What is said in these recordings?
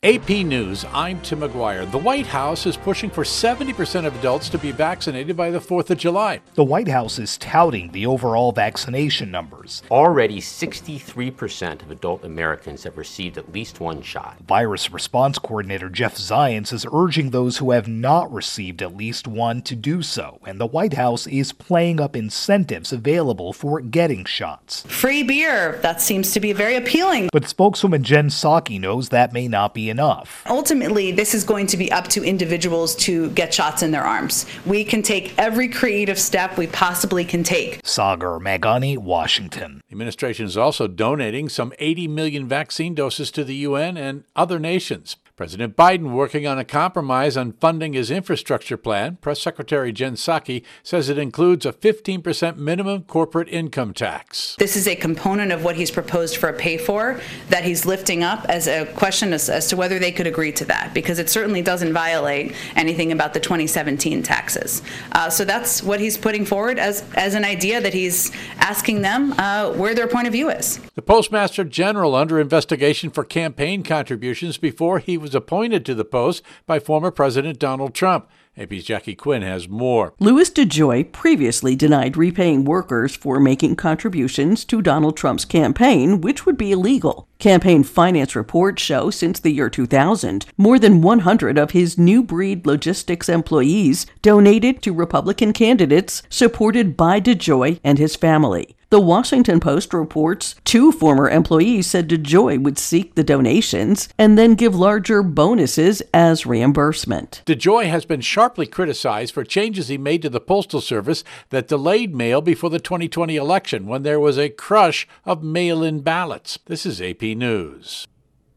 AP News, I'm Tim McGuire. The White House is pushing for 70% of adults to be vaccinated by the 4th of July. The White House is touting the overall vaccination numbers. Already 63% of adult Americans have received at least one shot. Virus Response Coordinator Jeff Zients is urging those who have not received at least one to do so, and the White House is playing up incentives available for getting shots. Free beer, that seems to be very appealing. But spokeswoman Jen Psaki knows that may not be enough. Ultimately, this is going to be up to individuals to get shots in their arms. We can take every creative step we possibly can take. Sagar Meghani, Washington. The administration is also donating some 80 million vaccine doses to the UN and other nations. President Biden working on a compromise on funding his infrastructure plan. Press Secretary Jen Psaki says it includes a 15% minimum corporate income tax. This is a component of what he's proposed for a pay-for that he's lifting up as a question as to whether they could agree to that, because it certainly doesn't violate anything about the 2017 taxes. So that's what he's putting forward as an idea that he's asking them where their point of view is. The Postmaster General under investigation for campaign contributions before he was appointed to the post by former President Donald Trump. AP's Jackie Quinn has more. Louis DeJoy previously denied repaying workers for making contributions to Donald Trump's campaign, which would be illegal. Campaign finance reports show since the year 2000, more than 100 of his New Breed Logistics employees donated to Republican candidates supported by DeJoy and his family. The Washington Post reports 2 former employees said DeJoy would seek the donations and then give larger bonuses as reimbursement. DeJoy has been sharply criticized for changes he made to the Postal Service that delayed mail before the 2020 election when there was a crush of mail-in ballots. This is AP News.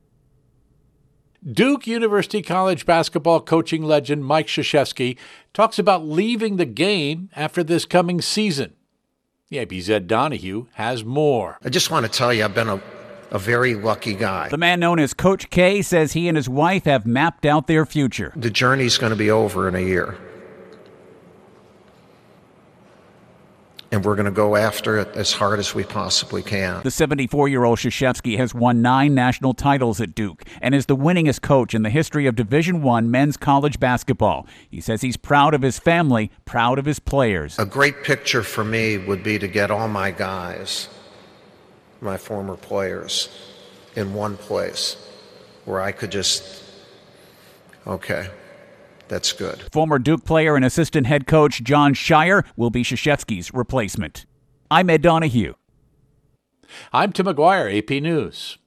Duke University College basketball coaching legend Mike Krzyzewski talks about leaving the game after this coming season. The AP's Ed Donahue has more. I just want to tell you, I've been a very lucky guy. The man known as Coach K says he and his wife have mapped out their future. The journey's going to be over in a year. And we're going to go after it as hard as we possibly can. The 74-year-old Krzyzewski has won 9 national titles at Duke and is the winningest coach in the history of Division I men's college basketball. He says he's proud of his family, proud of his players. A great picture for me would be to get all my guys, my former players, in one place where I could just, okay, that's good. Former Duke player and assistant head coach Jon Scheyer will be Krzyzewski's replacement. I'm Ed Donahue. I'm Tim McGuire, AP News.